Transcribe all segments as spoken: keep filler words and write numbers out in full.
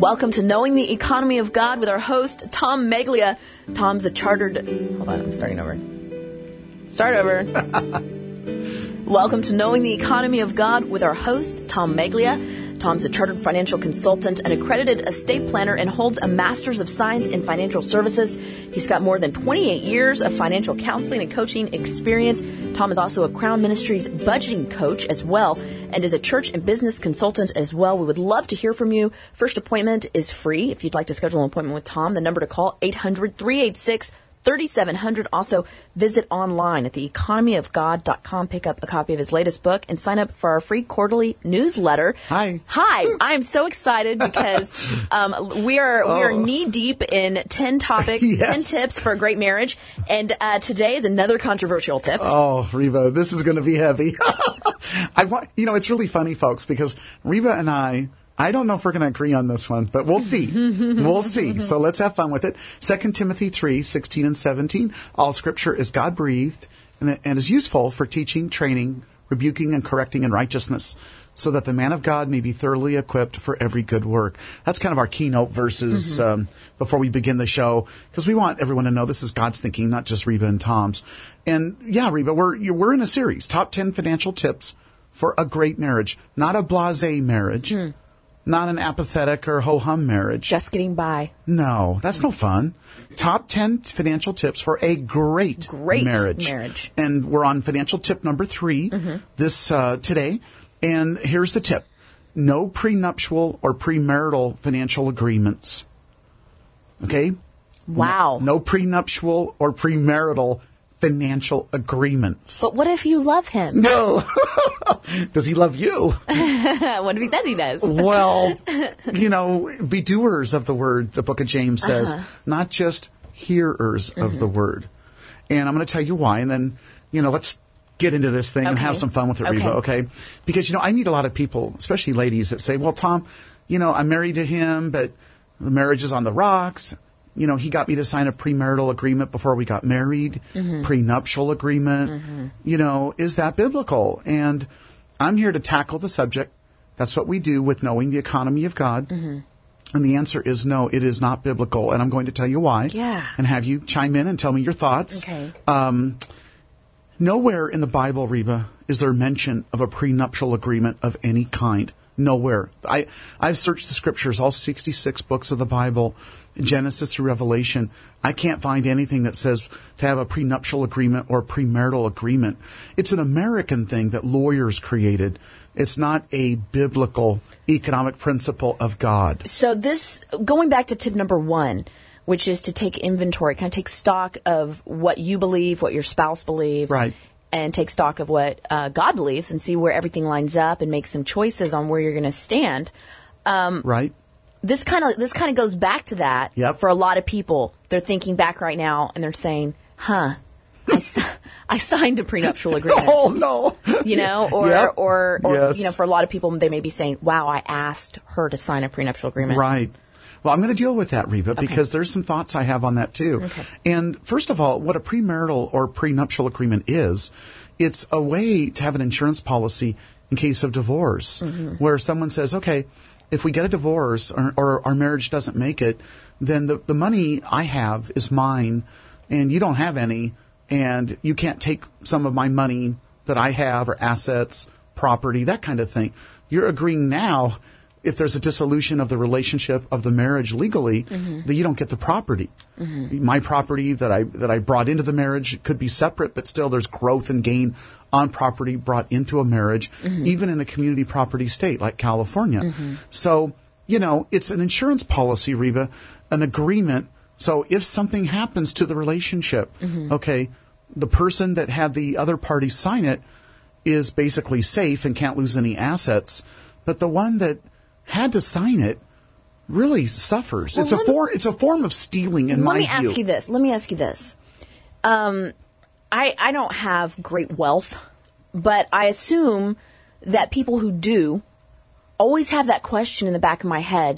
Welcome to Knowing the Economy of God with our host, Tom Meglia. Tom's a chartered... Hold on, I'm starting over. Start over. Welcome to Knowing the Economy of God with our host, Tom Meglia. Tom's a chartered financial consultant, an accredited estate planner, and holds a Master's of Science in Financial Services. He's got more than twenty-eight years of financial counseling and coaching experience. Tom is also a Crown Ministries budgeting coach as well, and is a church and business consultant as well. We would love to hear from you. First appointment is free. If you'd like to schedule an appointment with Tom, the number to call, eight hundred, three eight six, three seven zero zero. Also, visit online at the economy of god dot com. Pick up a copy of his latest book and sign up for our free quarterly newsletter. Hi. Hi. I'm so excited because um, we are oh. we are knee deep in ten topics, yes. ten tips for a great marriage. And uh, today is another controversial tip. Oh, Reva, this is going to be heavy. I want, you know, it's really funny, folks, because Reva and I, I don't know if we're going to agree on this one, but we'll see. We'll see. So let's have fun with it. Second Timothy three, sixteen and seventeen. All scripture is God-breathed and, and is useful for teaching, training, rebuking, and correcting in righteousness, so that the man of God may be thoroughly equipped for every good work. That's kind of our keynote verses mm-hmm. um, before we begin the show, because we want everyone to know this is God's thinking, not just Reba and Tom's. And yeah, Reba, we're, we're in a series, Top ten Financial Tips for a Great Marriage, not a blasé marriage. Mm. Not an apathetic or ho-hum marriage. Just getting by. No, that's no fun. Top ten financial tips for a great, great marriage. marriage. And we're on financial tip number three mm-hmm. this uh, today. And here's the tip. No prenuptial or premarital financial agreements. Okay? Wow. No, no prenuptial or premarital financial agreements. But what if you love him? No. Does he love you? What if he says he does? Well, you know, be doers of the word, the book of James says, uh-huh. not just hearers mm-hmm. of the word. And I'm going to tell you why. And then, you know, let's get into this thing okay. and have some fun with it, okay. Reba, okay? Because, you know, I meet a lot of people, especially ladies, that say, well, Tom, you know, I'm married to him, but the marriage is on the rocks. You know, he got me to sign a premarital agreement before we got married, mm-hmm. prenuptial agreement. Mm-hmm. You know, is that biblical? And I'm here to tackle the subject. That's what we do with Knowing the Economy of God. Mm-hmm. And the answer is no, it is not biblical. And I'm going to tell you why. Yeah. And have you chime in and tell me your thoughts. Okay. Um, nowhere in the Bible, Reba, is there mention of a prenuptial agreement of any kind. Nowhere. I, I've searched the scriptures, all sixty-six books of the Bible, Genesis through Revelation. I can't find anything that says to have a prenuptial agreement or premarital agreement. It's an American thing that lawyers created. It's not a biblical economic principle of God. So this, going back to tip number one, which is to take inventory, kind of take stock of what you believe, what your spouse believes. Right. And take stock of what uh, God believes and see where everything lines up and make some choices on where you're going to stand. Um, right. This kind of this kind of goes back to that yep. for a lot of people. They're thinking back right now and they're saying, huh, I, si- I signed a prenuptial agreement. Oh, no. You know, or, yep. or, or yes. you know, for a lot of people, they may be saying, wow, I asked her to sign a prenuptial agreement. Right. Well, I'm going to deal with that, Reba, okay. because there's some thoughts I have on that, too. Okay. And first of all, what a premarital or prenuptial agreement is, it's a way to have an insurance policy in case of divorce, mm-hmm. where someone says, okay, if we get a divorce or, or our marriage doesn't make it, then the, the money I have is mine and you don't have any, and you can't take some of my money that I have or assets, property, that kind of thing. You're agreeing now, if there's a dissolution of the relationship of the marriage legally, mm-hmm. that you don't get the property. Mm-hmm. My property that I that I brought into the marriage could be separate, but still there's growth and gain on property brought into a marriage, mm-hmm. even in a community property state like California. Mm-hmm. So, you know, it's an insurance policy, Reba, an agreement. So if something happens to the relationship, mm-hmm. okay, the person that had the other party sign it is basically safe and can't lose any assets, but the one that had to sign it really suffers. Well, it's a for, it's a form of stealing in my view. Let me ask you this. Let me ask you this. Um, I I don't have great wealth, but I assume that people who do always have that question in the back of my head.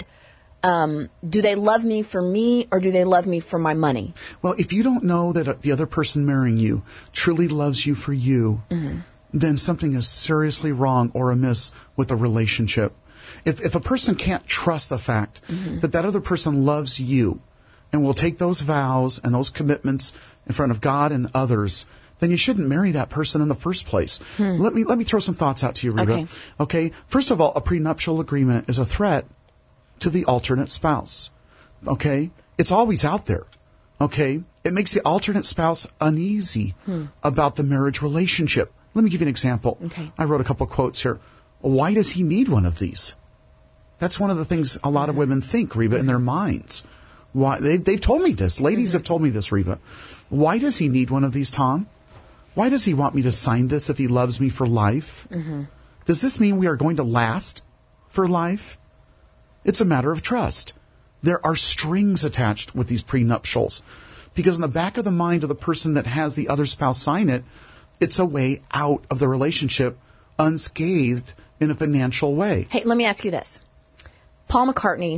Um, do they love me for me or do they love me for my money? Well, if you don't know that the other person marrying you truly loves you for you, mm-hmm. then something is seriously wrong or amiss with the relationship. If, if a person can't trust the fact mm-hmm. that that other person loves you and will take those vows and those commitments in front of God and others, then you shouldn't marry that person in the first place. Hmm. Let me let me throw some thoughts out to you, Reba. Okay. Okay. First of all, a prenuptial agreement is a threat to the alternate spouse. Okay? It's always out there. Okay? It makes the alternate spouse uneasy hmm. about the marriage relationship. Let me give you an example. Okay. I wrote a couple of quotes here. Why does he need one of these? That's one of the things a lot of women think, Reba, in their minds. Why they, they've told me this. Ladies mm-hmm. have told me this, Reba. Why does he need one of these, Tom? Why does he want me to sign this if he loves me for life? Mm-hmm. Does this mean we are going to last for life? It's a matter of trust. There are strings attached with these prenuptials because in the back of the mind of the person that has the other spouse sign it, it's a way out of the relationship unscathed in a financial way. Hey, let me ask you this. Paul McCartney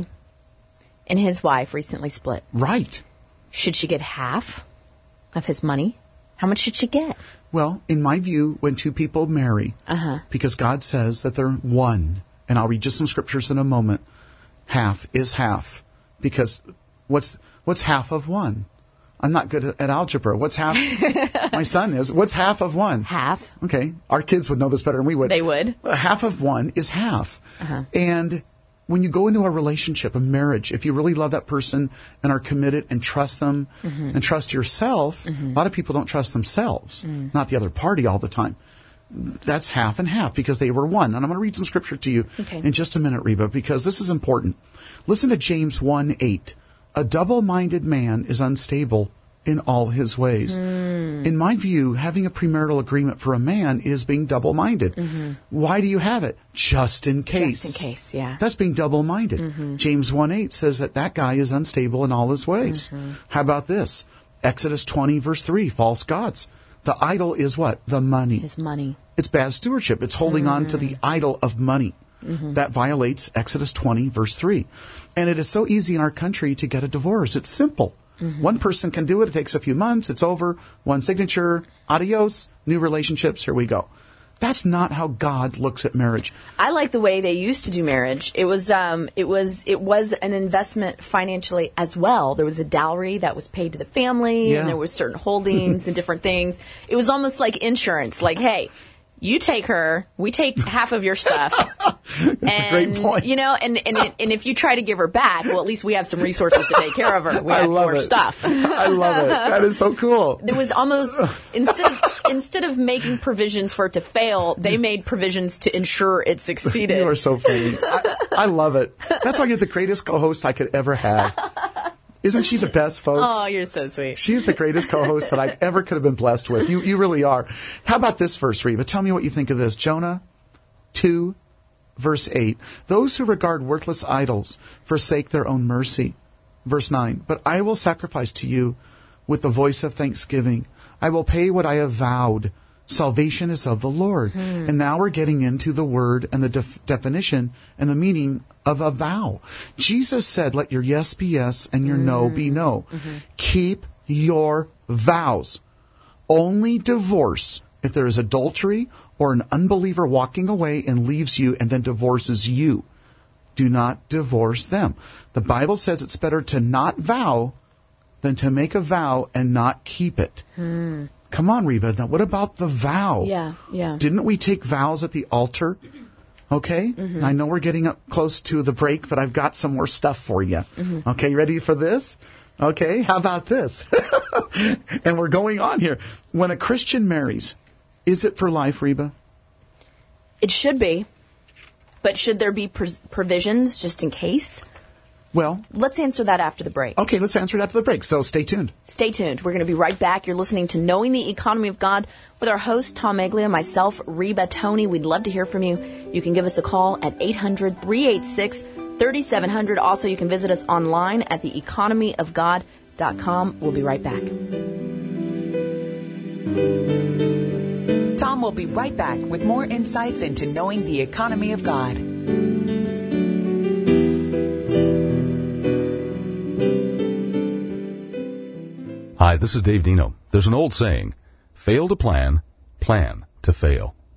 and his wife recently split. Right. Should she get half of his money? How much should she get? Well, in my view, when two people marry, uh-huh. because God says that they're one, and I'll read you some scriptures in a moment, half is half. Because what's what's half of one? I'm not good at, at algebra. What's half? My son is. What's half of one? Half. Okay. Our kids would know this better than we would. They would. Uh, half of one is half. Uh-huh. And when you go into a relationship, a marriage, if you really love that person and are committed and trust them mm-hmm. and trust yourself, mm-hmm. a lot of people don't trust themselves, mm. not the other party all the time. That's half and half because they were one. And I'm going to read some scripture to you okay. in just a minute, Reba, because this is important. Listen to James one eight. A double-minded man is unstable in all his ways. Mm. In my view, having a premarital agreement for a man is being double-minded. Mm-hmm. Why do you have it? Just in case. Just in case, yeah. That's being double-minded. Mm-hmm. James one eight says that that guy is unstable in all his ways. Mm-hmm. How about this? Exodus twenty, verse three, false gods. The idol is what? The money. His money. It's bad stewardship. It's holding mm. on to the idol of money. Mm-hmm. That violates Exodus twenty, verse three. And it is so easy in our country to get a divorce. It's simple. Mm-hmm. One person can do it. It takes a few months. It's over. One signature. Adios. New relationships. Here we go. That's not how God looks at marriage. I like the way they used to do marriage. It was um, it was it was an investment financially as well. There was a dowry that was paid to the family, yeah. and there was certain holdings and different things. It was almost like insurance. Like, hey, you take her, we take half of your stuff. That's and, a great point. You know, and, and and if you try to give her back, well, at least we have some resources to take care of her. We I have love more it. stuff. I love it. That is so cool. There was almost instead of, instead of making provisions for it to fail, they made provisions to ensure it succeeded. You are so funny. I, I love it. That's why you're the greatest co-host I could ever have. Isn't she the best, folks? Oh, you're so sweet. She's the greatest co-host that I ever could have been blessed with. You you really are. How about this verse, Reba? Tell me what you think of this. Jonah two, verse eight. Those who regard worthless idols forsake their own mercy. Verse nine. But I will sacrifice to you with the voice of thanksgiving. I will pay what I have vowed. Salvation is of the Lord. Hmm. And now we're getting into the word and the def- definition and the meaning of a vow. Jesus said, let your yes be yes and your mm. no be no. Mm-hmm. Keep your vows. Only divorce if there is adultery or an unbeliever walking away and leaves you and then divorces you. Do not divorce them. The Bible says it's better to not vow than to make a vow and not keep it. Hmm. Come on, Reba. Now, what about the vow? Yeah, yeah. Didn't we take vows at the altar? Okay? Mm-hmm. I know we're getting up close to the break, but I've got some more stuff for you. Mm-hmm. Okay, you ready for this? Okay, how about this? And we're going on here. When a Christian marries, is it for life, Reba? It should be. But should there be pr- provisions just in case? Well, let's answer that after the break. Okay, let's answer it after the break. So stay tuned. Stay tuned. We're going to be right back. You're listening to Knowing the Economy of God with our host, Tom Meglia, myself, Reba Tony. We'd love to hear from you. You can give us a call at eight hundred, three eight six, three seven zero zero. Also, you can visit us online at the economy of god dot com. We'll be right back. Tom will be right back with more insights into knowing the economy of God. Hi, this is Dave Dino. There's an old saying, fail to plan, plan to fail.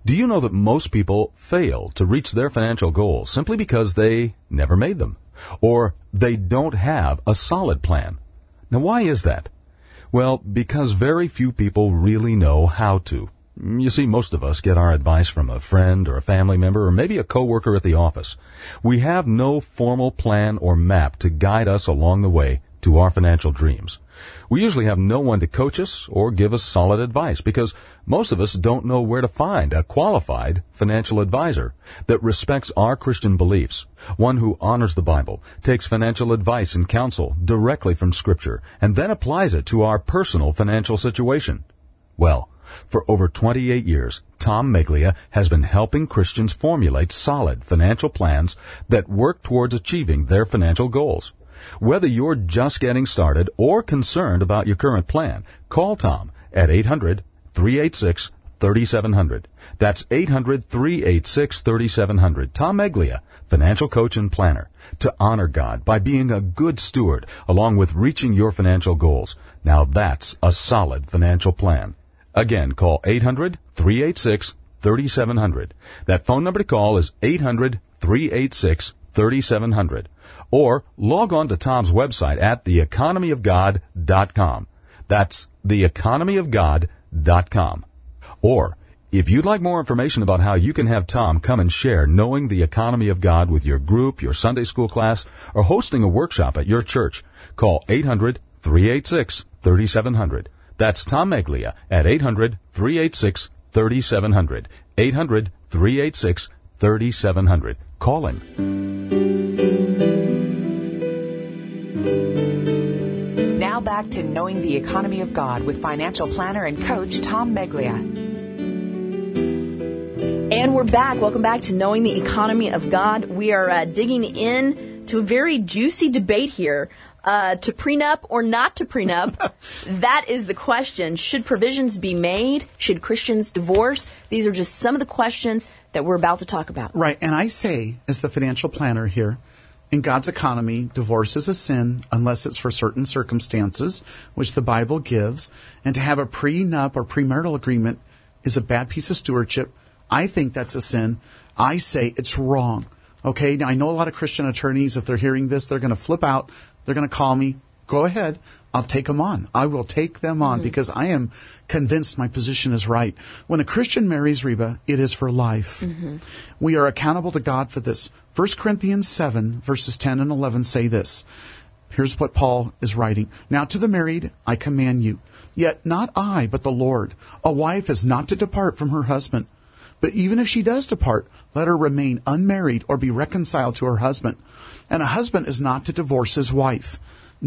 Do you know that most people fail to reach their financial goals simply because they never made them, or they don't have a solid plan? Now, why is that? Well, because very few people really know how to. You see, most of us get our advice from a friend or a family member or maybe a coworker at the office. We have no formal plan or map to guide us along the way to our financial dreams. We usually have no one to coach us or give us solid advice because most of us don't know where to find a qualified financial advisor that respects our Christian beliefs, one who honors the Bible, takes financial advice and counsel directly from Scripture, and then applies it to our personal financial situation. Well, for over twenty-eight years, Tom Meglia has been helping Christians formulate solid financial plans that work towards achieving their financial goals. Whether you're just getting started or concerned about your current plan, call Tom at eight hundred, three eight six, three seven zero zero. That's eight hundred, three eight six, three seven zero zero. Tom Meglia, financial coach and planner, to honor God by being a good steward along with reaching your financial goals. Now that's a solid financial plan. Again, call eight hundred, three eight six, three seven zero zero. That phone number to call is eight hundred, three eight six, three seven zero zero. Or log on to Tom's website at the economy of god dot com. That's the economy of god dot com. Or, if you'd like more information about how you can have Tom come and share Knowing the Economy of God with your group, your Sunday school class, or hosting a workshop at your church, call eight hundred, three eight six, three seven zero zero. That's Tom Meglia at eight hundred, three eight six, three seven zero zero. eight hundred, three eight six, three seven zero zero. Call him. Now back to Knowing the Economy of God with financial planner and coach Tom Meglia. And we're back. Welcome back to Knowing the Economy of God. We are uh, digging in to a very juicy debate here. Uh, to prenup or not to prenup? That is the question. Should provisions be made? Should Christians divorce? These are just some of the questions that we're about to talk about. Right. And I say, as the financial planner here, in God's economy, divorce is a sin unless it's for certain circumstances, which the Bible gives. And to have a prenup or premarital agreement is a bad piece of stewardship. I think that's a sin. I say it's wrong. Okay? Now, I know a lot of Christian attorneys, if they're hearing this, they're going to flip out. They're going to call me. Go ahead. I'll take them on. I will take them on mm-hmm. because I am convinced my position is right. When a Christian marries, Reba, it is for life. Mm-hmm. We are accountable to God for this. First Corinthians seven, verses ten and eleven say this. Here's what Paul is writing. Now to the married, I command you, yet not I, but the Lord. A wife is not to depart from her husband. But even if she does depart, let her remain unmarried or be reconciled to her husband. And a husband is not to divorce his wife.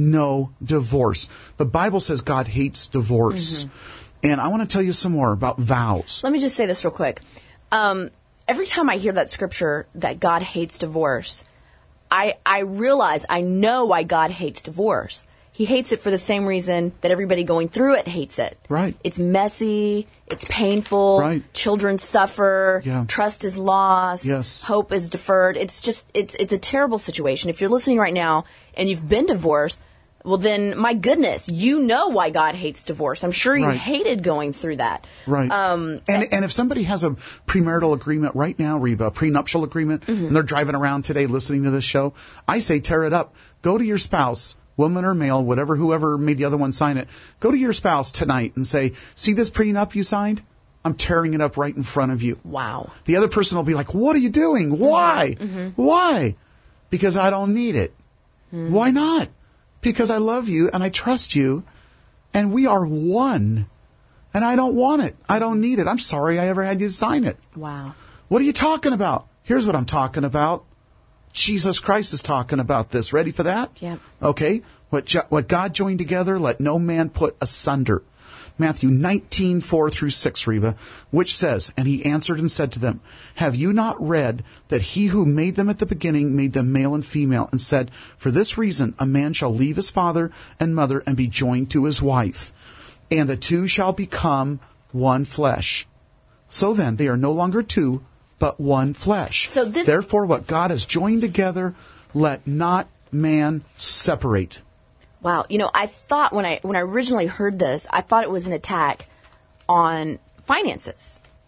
No divorce. The Bible says God hates divorce. Mm-hmm. And I want to tell you some more about vows. Let me just say this real quick. Um, every time I hear that scripture that God hates divorce, I, I realize, I know why God hates divorce. He hates it for the same reason that everybody going through it hates it. Right. It's messy. It's painful. Right. Children suffer. Yeah. Trust is lost. Yes. Hope is deferred. It's just, it's, it's a terrible situation. If you're listening right now and you've been divorced, well then, my goodness, you know why God hates divorce. I'm sure you right. hated going through that. Right. Um, and, and if somebody has a premarital agreement right now, Reba, a prenuptial agreement, mm-hmm. and they're driving around today listening to this show, I say tear it up. Go to your spouse, woman or male, whatever, whoever made the other one sign it. Go to your spouse tonight and say, see this prenup you signed? I'm tearing it up right in front of you. Wow. The other person will be like, what are you doing? Why? Mm-hmm. Why? Because I don't need it. Mm-hmm. Why not? Because I love you and I trust you and we are one. And I don't want it. I don't need it. I'm sorry I ever had you to sign it. Wow. What are you talking about? Here's what I'm talking about. Jesus Christ is talking about this. Ready for that? Yep. Okay. What jo- what God joined together, let no man put asunder. Matthew nineteen, four through six, Reba, which says, and he answered and said to them, have you not read that he who made them at the beginning made them male and female, and said, for this reason a man shall leave his father and mother and be joined to his wife, and the two shall become one flesh. So then they are no longer two, but one flesh. So this... Therefore, what God has joined together, let not man separate. Wow. You know, I thought when I when I originally heard this, I thought it was an attack on finances.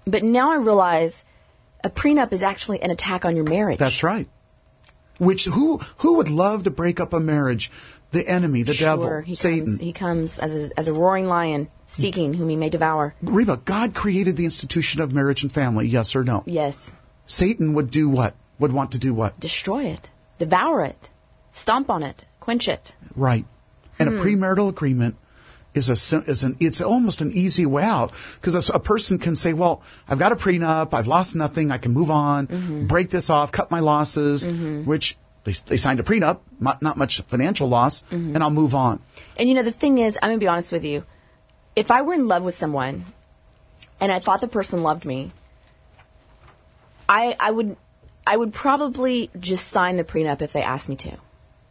But now I realize a prenup is actually an attack on your marriage. That's right. Which who who would love to break up a marriage? The enemy, the sure, devil, he Satan. Comes, he comes as a, as a roaring lion, seeking whom he may devour. Reba, God created the institution of marriage and family, yes or no? Yes. Satan would do what? Would want to do what? Destroy it. Devour it. Stomp on it. Quench it. Right. And Hmm. a premarital agreement is a sim- is an it's almost an easy way out, because a person can say, well, I've got a prenup, I've lost nothing, I can move on, Mm-hmm. break this off, cut my losses, which they, they signed a prenup, not, not much financial loss, Mm-hmm. and I'll move on. And you know, the thing is, I'm going to be honest with you. If I were in love with someone and I thought the person loved me, I I would I would probably just sign the prenup if they asked me to.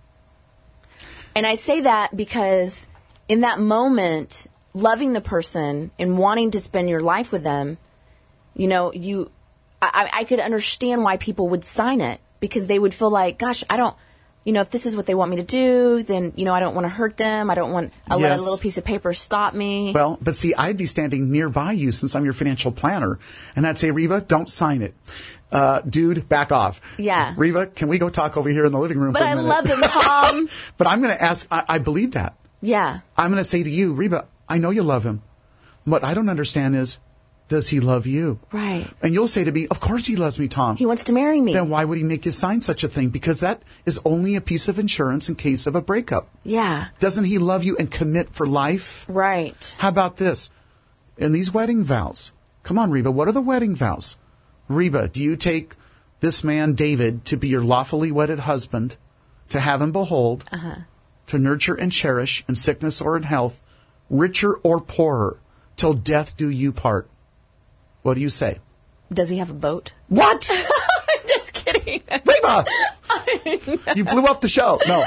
And I say that because in that moment, loving the person and wanting to spend your life with them, you know, you I, I could understand why people would sign it, because they would feel like, gosh, I don't, you know, if this is what they want me to do, then, you know, I don't want to hurt them. I don't want to let Yes. a little piece of paper stop me. Well, but see, I'd be standing nearby you since I'm your financial planner, and I'd say, Reba, don't sign it. Uh, dude, back off. Yeah. Reba, can we go talk over here in the living room But for a I minute? love them, Tom. But I'm going to ask, I, I believe that. Yeah. I'm going to say to you, Reba, I know you love him. What I don't understand is, does he love you? Right. And you'll say to me, of course he loves me, Tom. He wants to marry me. Then why would he make you sign such a thing? Because that is only a piece of insurance in case of a breakup. Yeah. Doesn't he love you and commit for life? Right. How about this? In these wedding vows, come on, Reba, what are the wedding vows? Reba, do you take this man, David, to be your lawfully wedded husband, to have and behold, Uh-huh. to nurture and cherish in sickness or in health, richer or poorer, till death do you part? What do you say? Does he have a boat? What? I'm just kidding. Reba! You blew up the show. No.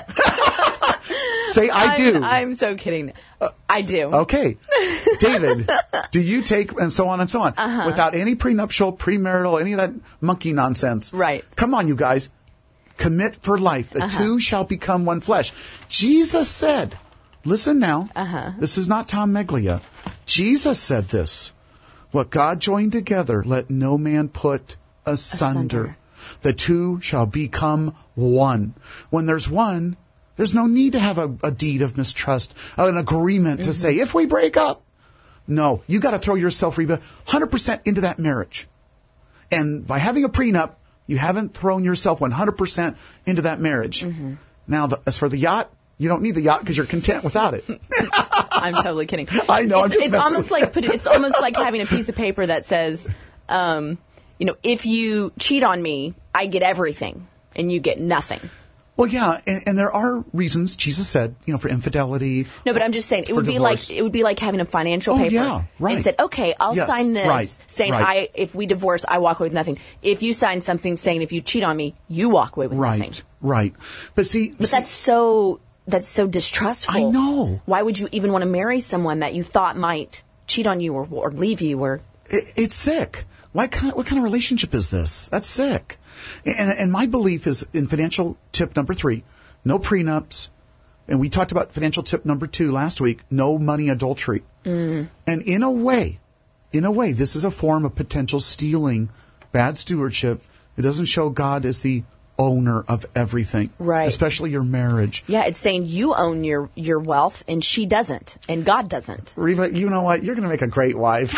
Say, I do. I'm, I'm so kidding. I do. Okay. David, do you take, and so on and so on, Uh-huh. without any prenuptial, premarital, any of that monkey nonsense. Right. Come on, you guys. Commit for life. The Uh-huh. two shall become one flesh. Jesus said, listen now. Uh-huh. This is not Tom Meglia. Jesus said this. What God joined together, let no man put asunder. Asunder. The two shall become one. When there's one, there's no need to have a, a deed of mistrust, an agreement Mm-hmm. to say, if we break up. No, you got to throw yourself, Reba, one hundred percent into that marriage. And by having a prenup, you haven't thrown yourself one hundred percent into that marriage. Mm-hmm. Now, the, as for the yacht, you don't need the yacht because you're content without it. I'm totally kidding. I know, I'm It's, just it's messing almost with like put, it's almost like having a piece of paper that says, um, you know, if you cheat on me, I get everything and you get nothing. Well, yeah, and, and there are reasons, Jesus said, you know, for infidelity. No, but I'm just saying it For would be divorce. like it would be like having a financial Oh, paper yeah, right. and said, okay, I'll Yes, sign this right, saying right. I if we divorce, I walk away with nothing. If you sign something saying if you cheat on me, you walk away with Right, nothing. right. But see, But see, that's so that's so distrustful. I know. Why would you even want to marry someone that you thought might cheat on you or, or leave you or it, it's sick. Why kind, what kind of relationship is this? That's sick. And, and my belief is in financial tip number three, no prenups. And we talked about financial tip number two last week, no money adultery. Mm. And in a way, in a way, this is a form of potential stealing, bad stewardship. It doesn't show God as the owner of everything. Right. Especially your marriage. yeah, it's saying you own your your wealth and she doesn't and God doesn't. Reva, you know what? You're going to make a great wife.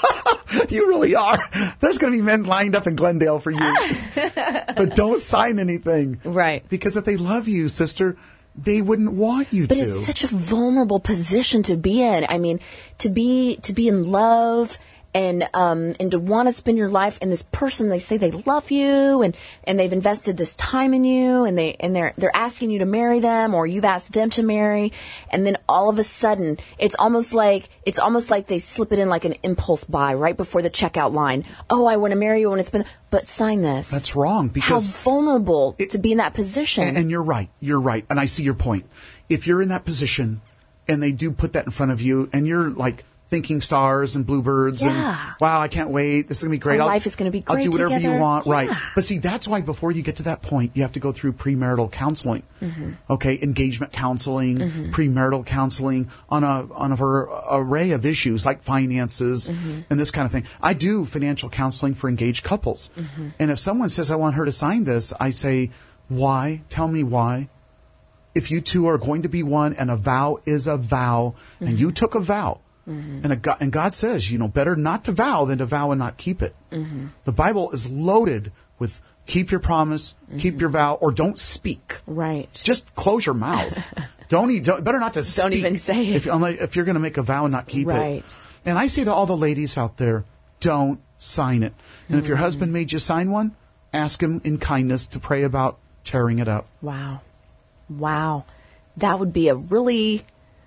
You really are. There's going to be men lined up in Glendale for you. But don't sign anything. Right. Because if they love you, sister, they wouldn't want you But to. it's such a vulnerable position to be in. I mean, to be to be in love and um, and to want to spend your life in this person. They say they love you and, and they've invested this time in you and they and they're they're asking you to marry them or you've asked them to marry, and then all of a sudden it's almost like it's almost like they slip it in like an impulse buy right before the checkout line. Oh, I want to marry you. I want to spend, but sign this. That's wrong How because vulnerable it- to be in that position. And, and you're right. You're right. And I see your point. If you're in that position and they do put that in front of you and you're like thinking stars and bluebirds Yeah. and wow, I can't wait. This is going to be great. Our I'll- life is gonna be I'll great do whatever together. you want. Right. Yeah. But see, that's why before you get to that point, you have to go through premarital counseling. Mm-hmm. Okay. Engagement counseling, Mm-hmm. premarital counseling on a, on a ver- array of issues like finances Mm-hmm. and this kind of thing. I do financial counseling for engaged couples. Mm-hmm. And if someone says, I want her to sign this, I say, why? Tell me why. If you two are going to be one and a vow is a vow Mm-hmm. and you took a vow, and, a God, and God says, you know, better not to vow than to vow and not keep it. Mm-hmm. The Bible is loaded with keep your promise, Mm-hmm. keep your vow, or don't speak. Right. Just close your mouth. don't, eat, don't better not to speak. Don't even say it. If, unless- if you're going to make a vow and not keep Right. it. And I say to all the ladies out there, don't sign it. And if your Mm-hmm. husband made you sign one, ask him in kindness to pray about tearing it up. Wow. Wow. That would be a really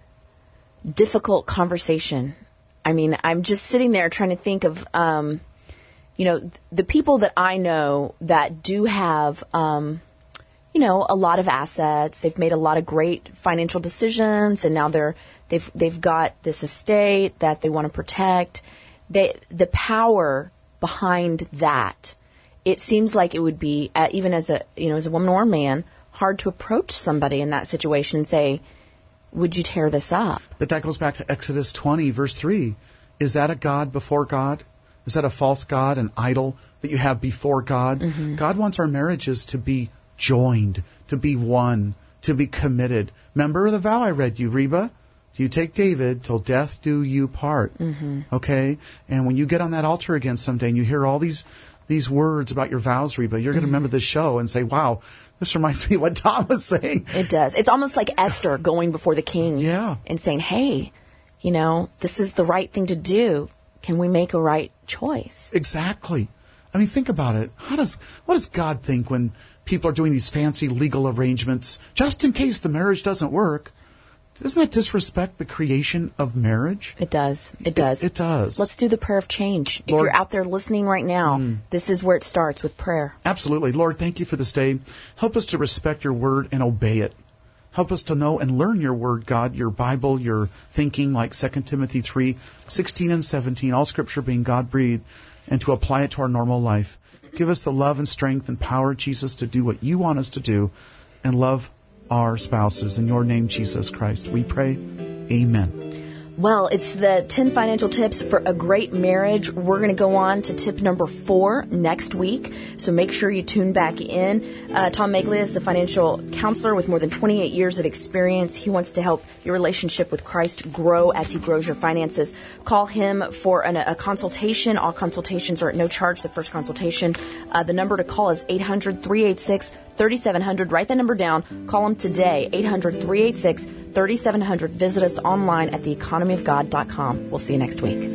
difficult conversation. I mean, I'm just sitting there trying to think of, um, you know, the people that I know that do have, um, you know, a lot of assets. They've made a lot of great financial decisions, and now they're they've they've got this estate that they want to protect. They the power behind that. It seems like it would be, uh, even as a you know as a woman or a man, hard to approach somebody in that situation and say, would you tear this up? But that goes back to Exodus twenty, verse three. Is that a God before God? Is that a false God, an idol that you have before God? Mm-hmm. God wants our marriages to be joined, to be one, to be committed. Remember the vow I read you, Reba? You take David till death do you part. Mm-hmm. Okay? And when you get on that altar again someday and you hear all these these words about your vows, Reba, you're going to Mm-hmm. remember this show and say, wow, this reminds me of what Tom was saying. It does. It's almost like Esther going before the king Yeah. and saying, hey, you know, this is the right thing to do. Can we make a right choice? Exactly. I mean, think about it. How does what does God think when people are doing these fancy legal arrangements just in case the marriage doesn't work? Doesn't that disrespect the creation of marriage? It does. It does. It, it does. Let's do the prayer of change. If Lord- you're out there listening right now, Mm. this is where it starts, with prayer. Absolutely. Lord, thank you for this day. Help us to respect your word and obey it. Help us to know and learn your word, God, your Bible, your thinking, like Second Timothy three, sixteen and seventeen, all scripture being God-breathed, and to apply it to our normal life. Give us the love and strength and power, Jesus, to do what you want us to do and love our spouses. In your name, Jesus Christ, we pray. Amen. Well, it's the ten financial tips for a great marriage. We're going to go on to tip number four next week, so make sure you tune back in. Uh, Tom Meglia is the financial counselor with more than twenty-eight years of experience. He wants to help your relationship with Christ grow as he grows your finances. Call him for an, a consultation. All consultations are at no charge, the first consultation. Uh, the number to call is eight hundred, three eight six, three seven zero zero. Write that number down. Call him today, eight hundred, three eight six, three seven zero zero. Visit us online at the economy of god dot com. We'll see you next week.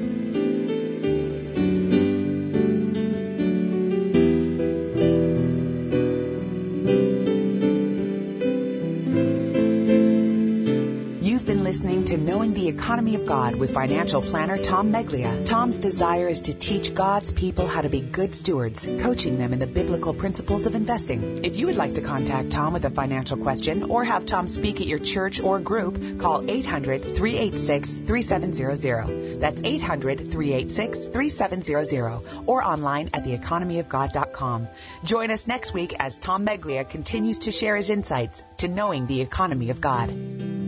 You've been listening to Knowing the Economy of God with financial planner Tom Meglia. Tom's desire is to teach God's people how to be good stewards, coaching them in the biblical principles of investing. If you would like to contact Tom with a financial question or have Tom speak at your church or group, call eight hundred, three eight six, three seven zero zero. That's eight hundred, three eight six, three seven zero zero or online at the economy of god dot com. Join us next week as Tom Meglia continues to share his insights to knowing the economy of God.